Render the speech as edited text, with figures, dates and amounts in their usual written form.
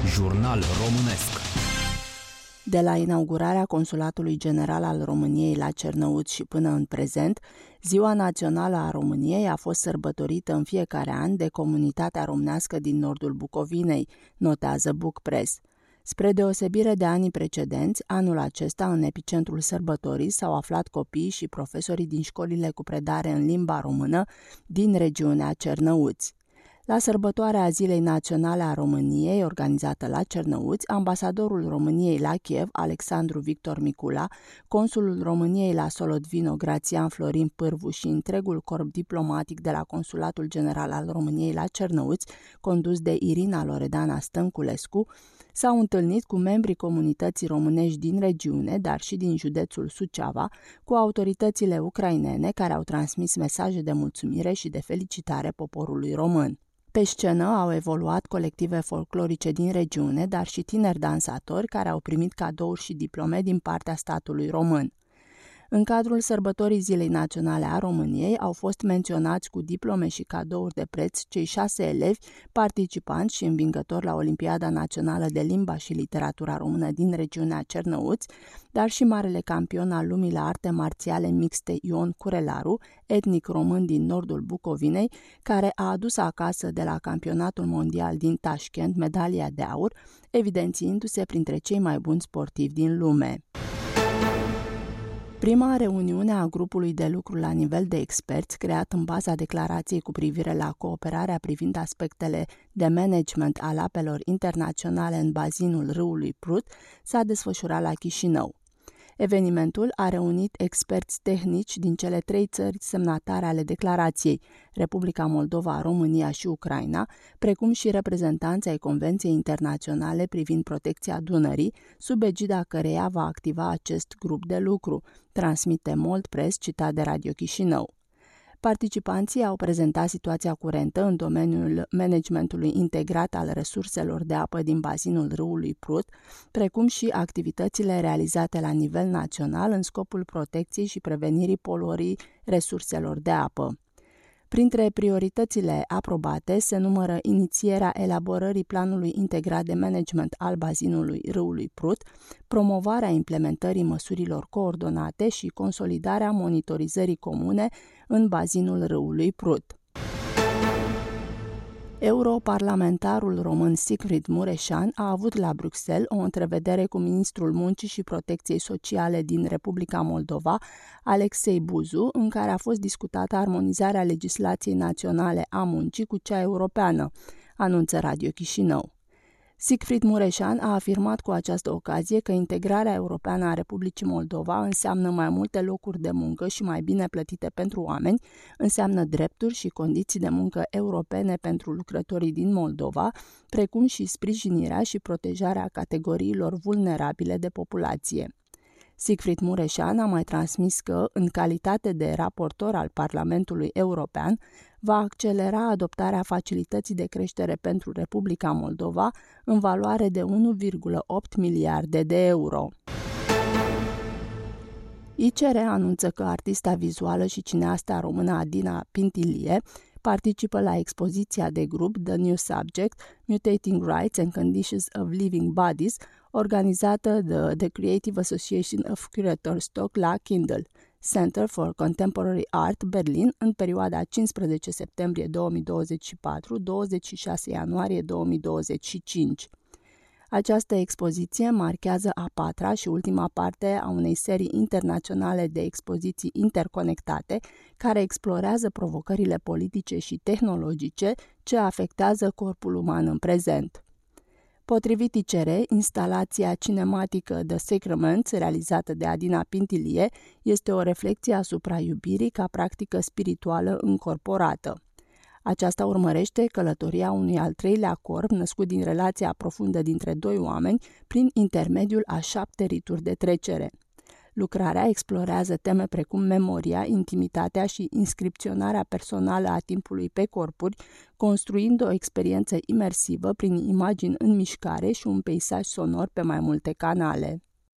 Jurnal românesc. De la inaugurarea Consulatului General al României la Cernăuți și până în prezent, Ziua Națională a României a fost sărbătorită în fiecare an de comunitatea românească din nordul Bucovinei, notează Book Press. Spre deosebire de anii precedenți, anul acesta, în epicentrul sărbătorii, s-au aflat copiii și profesorii din școlile cu predare în limba română din regiunea Cernăuți. La sărbătoarea Zilei Naționale a României, organizată la Cernăuți, ambasadorul României la Kiev, Alexandru Victor Micula, consulul României la Solodvino, Grațian Florin Pârvu și întregul corp diplomatic de la Consulatul General al României la Cernăuți, condus de Irina Loredana Stănculescu, s-au întâlnit cu membrii comunității românești din regiune, dar și din județul Suceava, cu autoritățile ucrainene care au transmis mesaje de mulțumire și de felicitare poporului român. Pe scenă au evoluat colective folclorice din regiune, dar și tineri dansatori care au primit cadouri și diplome din partea statului român. În cadrul sărbătorii Zilei Naționale a României au fost menționați cu diplome și cadouri de preț cei 6 elevi, participanți și învingători la Olimpiada Națională de Limba și Literatura Română din regiunea Cernăuți, dar și marele campion al lumii la arte marțiale mixte Ion Curelaru, etnic român din nordul Bucovinei, care a adus acasă de la campionatul mondial din Tashkent medalia de aur, evidențiindu-se printre cei mai buni sportivi din lume. Prima reuniune a grupului de lucru la nivel de experți, creat în baza declarației cu privire la cooperarea privind aspectele de management al apelor internaționale în bazinul râului Prut, s-a desfășurat la Chișinău. Evenimentul a reunit experți tehnici din cele 3 țări semnatare ale declarației, Republica Moldova, România și Ucraina, precum și reprezentanți ai Convenției Internaționale privind protecția Dunării, sub egida căreia va activa acest grup de lucru, transmite Mold Press, citat de Radio Chișinău. Participanții au prezentat situația curentă în domeniul managementului integrat al resurselor de apă din bazinul râului Prut, precum și activitățile realizate la nivel național în scopul protecției și prevenirii poluării resurselor de apă. Printre prioritățile aprobate se numără inițierea elaborării planului integrat de management al bazinului râului Prut, promovarea implementării măsurilor coordonate și consolidarea monitorizării comune în bazinul râului Prut. Europarlamentarul român Siegfried Mureșan a avut la Bruxelles o întrevedere cu ministrul Muncii și Protecției Sociale din Republica Moldova, Alexei Buzu, în care a fost discutată armonizarea legislației naționale a muncii cu cea europeană, anunță Radio Chișinău. Siegfried Mureșan a afirmat cu această ocazie că integrarea europeană a Republicii Moldova înseamnă mai multe locuri de muncă și mai bine plătite pentru oameni, înseamnă drepturi și condiții de muncă europene pentru lucrătorii din Moldova, precum și sprijinirea și protejarea categoriilor vulnerabile de populație. Siegfried Mureșan a mai transmis că, în calitate de raportor al Parlamentului European, va accelera adoptarea facilității de creștere pentru Republica Moldova în valoare de 1,8 miliarde de euro. ICR anunță că artista vizuală și cineasta română Adina Pintilie participă la expoziția de grup The New Subject, Mutating Rights and Conditions of Living Bodies, organizată de The Creative Association of Curators Stock la Kindle, Center for Contemporary Art, Berlin, în perioada 15 septembrie 2024-26 ianuarie 2025. Această expoziție marchează a 4-a și ultima parte a unei serii internaționale de expoziții interconectate care explorează provocările politice și tehnologice ce afectează corpul uman în prezent. Potrivit ICR, instalația cinematică The Sacraments, realizată de Adina Pintilie, este o reflecție asupra iubirii ca practică spirituală încorporată. Aceasta urmărește călătoria unui al 3-lea corp născut din relația profundă dintre 2 oameni prin intermediul a 7 rituri de trecere. Lucrarea explorează teme precum memoria, intimitatea și inscripționarea personală a timpului pe corpuri, construind o experiență imersivă prin imagini în mișcare și un peisaj sonor pe mai multe canale.